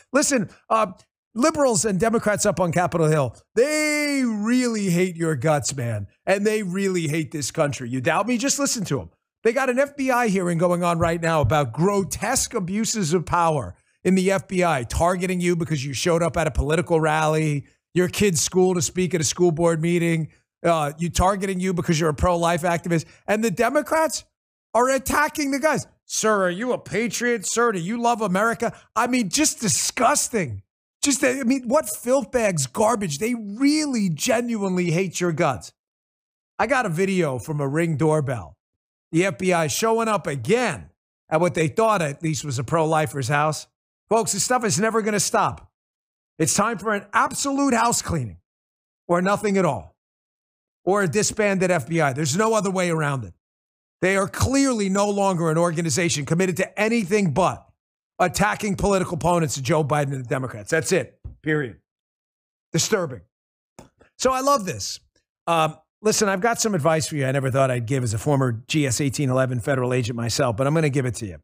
Listen, liberals and Democrats up on Capitol Hill, they really hate your guts, man. And they really hate this country. You doubt me? Just listen to them. They got an FBI hearing going on right now about grotesque abuses of power in the FBI, targeting you because you showed up at a political rally, your kid's school to speak at a school board meeting, you targeting you because you're a pro-life activist. And the Democrats are attacking the guys. Sir, are you a patriot? Sir, do you love America? I mean, just disgusting. What filth bags, garbage. They really genuinely hate your guts. I got a video from a Ring doorbell. The FBI showing up again at what they thought at least was a pro-lifer's house. Folks, this stuff is never going to stop. It's time for an absolute house cleaning or nothing at all, or a disbanded FBI. There's no other way around it. They are clearly no longer an organization committed to anything but attacking political opponents of Joe Biden and the Democrats. That's it, period. Disturbing. So I love this. Listen, I've got some advice for you I never thought I'd give as a former GS 1811 federal agent myself, but I'm going to give it to you.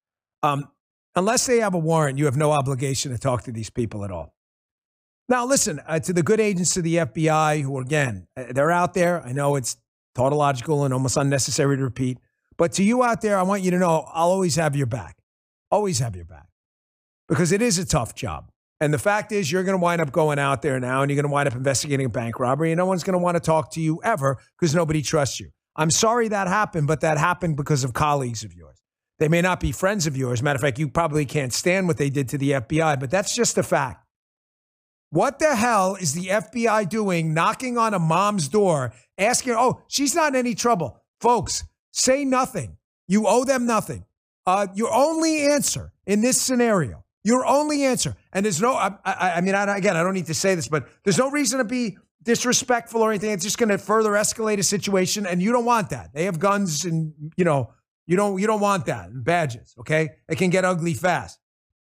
Unless they have a warrant, you have no obligation to talk to these people at all. Now, listen, to the good agents of the FBI who, again, they're out there. I know it's tautological and almost unnecessary to repeat, but to you out there, I want you to know I'll always have your back. Always have your back. Because it is a tough job. And the fact is, you're going to wind up going out there now and you're going to wind up investigating a bank robbery and no one's going to want to talk to you ever because nobody trusts you. I'm sorry that happened, but that happened because of colleagues of yours. They may not be friends of yours. Matter of fact, you probably can't stand what they did to the FBI, but that's just a fact. What the hell is the FBI doing knocking on a mom's door, asking her, oh, she's not in any trouble? Folks, say nothing. You owe them nothing. Your only answer in this scenario, your only answer, and there's no, I don't need to say this, but there's no reason to be disrespectful or anything. It's just going to further escalate a situation, and you don't want that. They have guns, and you don't want that, and badges. Okay, it can get ugly fast.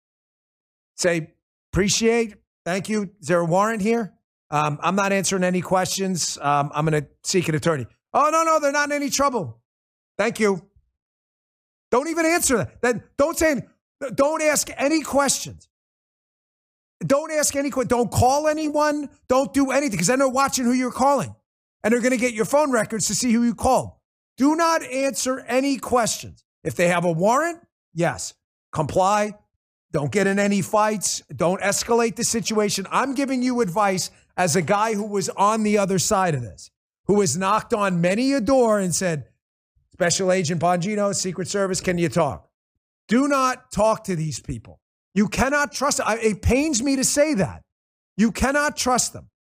Say appreciate, thank you. Is there a warrant here? I'm not answering any questions. I'm going to seek an attorney. Oh no, they're not in any trouble. Thank you. Don't even answer that. Then don't say. Don't ask any questions. Don't ask any questions. Don't call anyone. Don't do anything because then they're watching who you're calling. And they're going to get your phone records to see who you called. Do not answer any questions. If they have a warrant, yes, comply. Don't get in any fights. Don't escalate the situation. I'm giving you advice as a guy who was on the other side of this, who has knocked on many a door and said, Special Agent Bongino, Secret Service, can you talk? Do not talk to these people. You cannot trust them. It pains me to say that. You cannot trust them.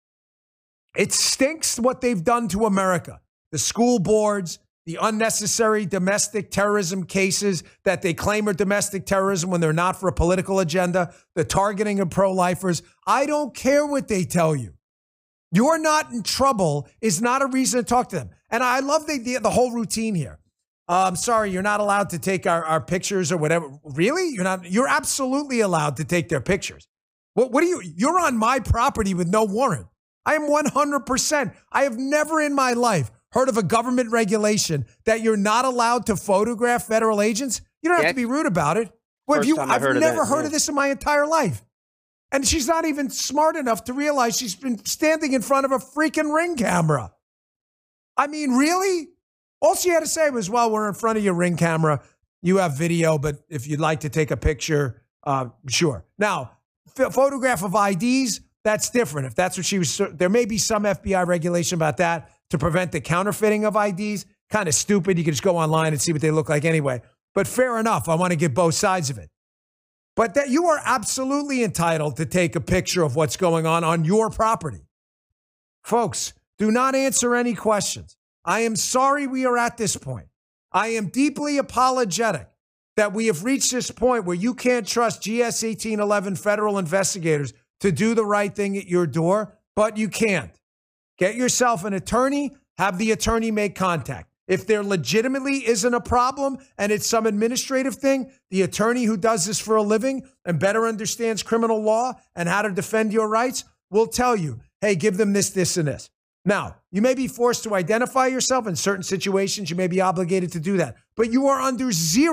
It stinks what they've done to America. The school boards, the unnecessary domestic terrorism cases that they claim are domestic terrorism when they're not for a political agenda, the targeting of pro-lifers. I don't care what they tell you. You're not in trouble is not a reason to talk to them. And I love the whole routine here. I'm sorry, you're not allowed to take our pictures or whatever. Really? You're not? You're absolutely allowed to take their pictures. What are you? You're on my property with no warrant. I am 100%. I have never in my life heard of a government regulation that you're not allowed to photograph federal agents. You don't have to be rude about it. Well, I've never heard of this in my entire life. And she's not even smart enough to realize she's been standing in front of a freaking Ring camera. I mean, really? All she had to say was, well, we're in front of your Ring camera. You have video, but if you'd like to take a picture, sure. Now, photograph of IDs, that's different. If that's what she was, there may be some FBI regulation about that to prevent the counterfeiting of IDs. Kind of stupid. You can just go online and see what they look like anyway. But fair enough. I want to get both sides of it. But that you are absolutely entitled to take a picture of what's going on your property. Folks, do not answer any questions. I am sorry we are at this point. I am deeply apologetic that we have reached this point where you can't trust GS 1811 federal investigators to do the right thing at your door, but you can't. Get yourself an attorney, have the attorney make contact. If there legitimately isn't a problem and it's some administrative thing, the attorney who does this for a living and better understands criminal law and how to defend your rights will tell you, hey, give them this, this, and this. Now, you may be forced to identify yourself in certain situations. You may be obligated to do that. But you are under zero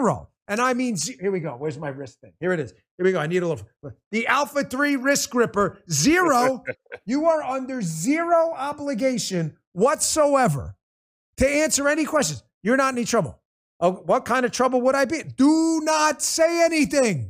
and I mean, here we go. Where's my wrist thing? Here it is. Here we go. I need a little. The Alpha 3 wrist gripper, 0. You are under 0 obligation whatsoever to answer any questions. You're not in any trouble. Oh, what kind of trouble would I be? Do not say anything.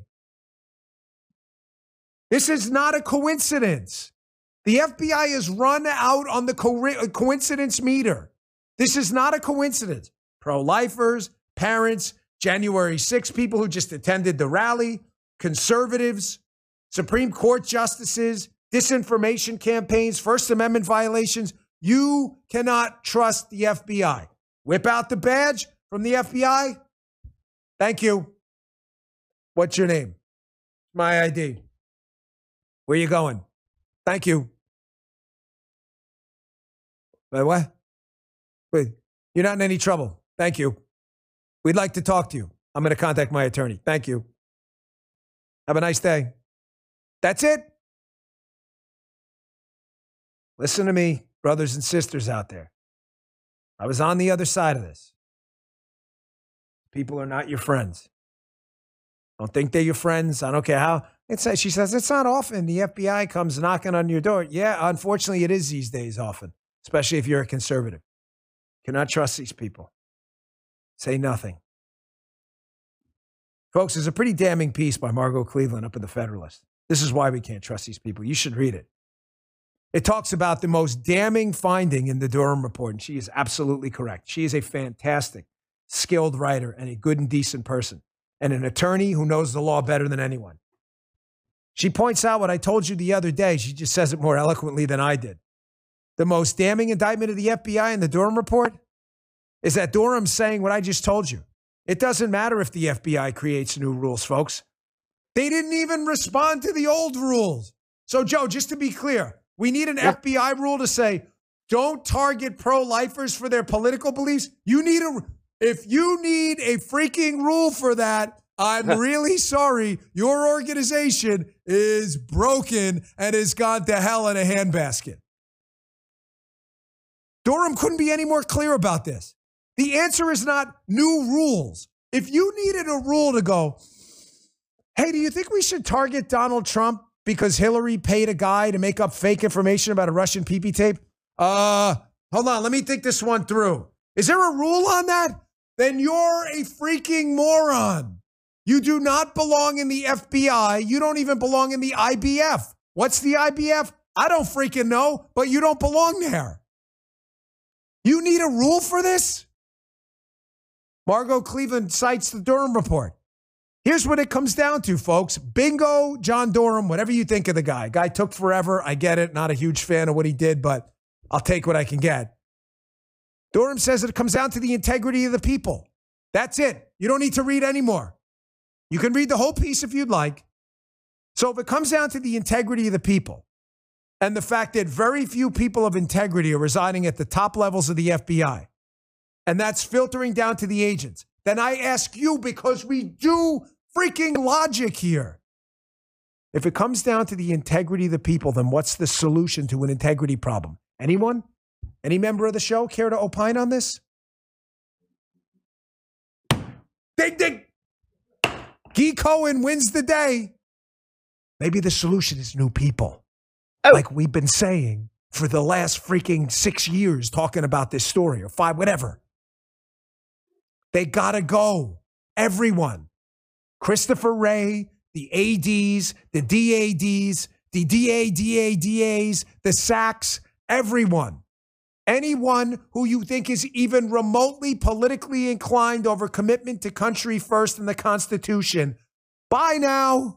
This is not a coincidence. The FBI is run out on the coincidence meter. This is not a coincidence. Pro-lifers, parents, January 6 people who just attended the rally, conservatives, Supreme Court justices, disinformation campaigns, First Amendment violations. You cannot trust the FBI. Whip out the badge from the FBI. Thank you. What's your name? My ID. Where you going? Thank you. Wait, what? Wait, you're not in any trouble. Thank you. We'd like to talk to you. I'm going to contact my attorney. Thank you. Have a nice day. That's it. Listen to me, brothers and sisters out there. I was on the other side of this. People are not your friends. Don't think they're your friends. I don't care how. She says, it's not often the FBI comes knocking on your door. Yeah, unfortunately, it is these days often, especially if you're a conservative. Cannot trust these people. Say nothing. Folks, there's a pretty damning piece by Margot Cleveland up in the Federalist. This is why we can't trust these people. You should read it. It talks about the most damning finding in the Durham report, and she is absolutely correct. She is a fantastic, skilled writer and a good and decent person, and an attorney who knows the law better than anyone. She points out what I told you the other day. She just says it more eloquently than I did. The most damning indictment of the FBI in the Durham report is that Durham's saying what I just told you. It doesn't matter if the FBI creates new rules, folks. They didn't even respond to the old rules. So, Joe, just to be clear, we need an FBI rule to say, don't target pro-lifers for their political beliefs. If you need a freaking rule for that, I'm really sorry. Your organization is broken and has gone to hell in a handbasket. Durham couldn't be any more clear about this. The answer is not new rules. If you needed a rule to go, hey, do you think we should target Donald Trump because Hillary paid a guy to make up fake information about a Russian PP tape? Hold on, let me think this one through. Is there a rule on that? Then you're a freaking moron. You do not belong in the FBI. You don't even belong in the IBF. What's the IBF? I don't freaking know, but you don't belong there. You need a rule for this? Margot Cleveland cites the Durham report. Here's what it comes down to, folks. Bingo, John Durham, whatever you think of the guy. Guy took forever. I get it. Not a huge fan of what he did, but I'll take what I can get. Durham says it comes down to the integrity of the people. That's it. You don't need to read anymore. You can read the whole piece if you'd like. So if it comes down to the integrity of the people and the fact that very few people of integrity are residing at the top levels of the FBI, and that's filtering down to the agents, then I ask you, because we do freaking logic here. If it comes down to the integrity of the people, then what's the solution to an integrity problem? Anyone? Any member of the show care to opine on this? Ding, ding. Guy Cohen wins the day. Maybe the solution is new people. Oh. Like we've been saying for the last freaking 6 years talking about this story, or 5, whatever. They gotta go. Everyone. Christopher Wray, the ADs, the DADs, the DADADAs, the SACs, everyone. Anyone who you think is even remotely politically inclined over commitment to country first and the Constitution. Bye now.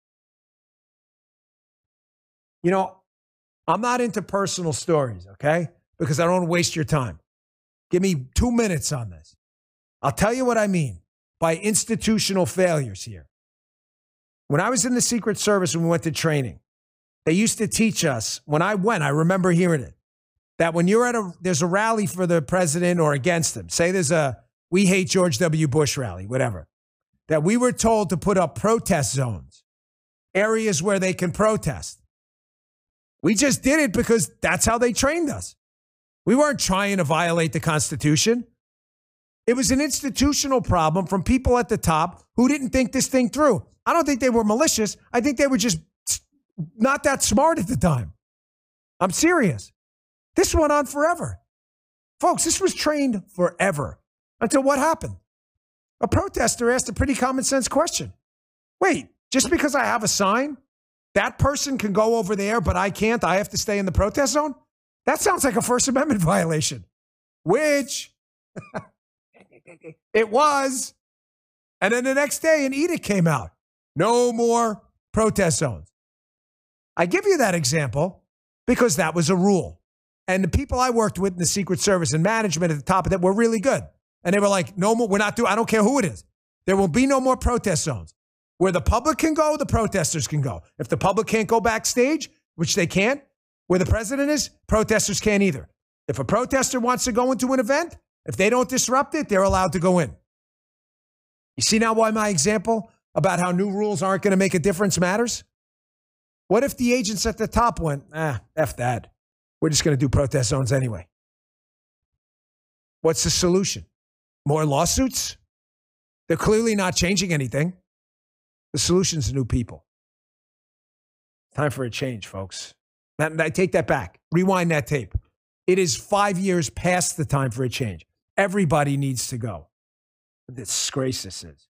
You know, I'm not into personal stories, okay? Because I don't want to waste your time. Give me 2 minutes on this. I'll tell you what I mean by institutional failures here. When I was in the Secret Service and we went to training, they used to teach us, when I went, I remember hearing it, that when you're there's a rally for the president or against him, say there's a We Hate George W. Bush rally, whatever, that we were told to put up protest zones, areas where they can protest. We just did it because that's how they trained us. We weren't trying to violate the Constitution. It was an institutional problem from people at the top who didn't think this thing through. I don't think they were malicious. I think they were just not that smart at the time. I'm serious. This went on forever. Folks, this was trained forever until what happened? A protester asked a pretty common sense question. Wait, just because I have a sign, that person can go over there, but I can't? I have to stay in the protest zone? That sounds like a First Amendment violation, which it was. And then the next day, an edict came out. No more protest zones. I give you that example because that was a rule. And the people I worked with in the Secret Service and management at the top of that were really good. And they were like, no more, we're not doing, I don't care who it is. There will be no more protest zones. Where the public can go, the protesters can go. If the public can't go backstage, which they can't, where the president is, protesters can't either. If a protester wants to go into an event, if they don't disrupt it, they're allowed to go in. You see now why my example about how new rules aren't going to make a difference matters? What if the agents at the top went, F that. We're just going to do protest zones anyway. What's the solution? More lawsuits? They're clearly not changing anything. The solution's new people. Time for a change, folks. I take that back. Rewind that tape. It is 5 years past the time for a change. Everybody needs to go. What a disgrace this is.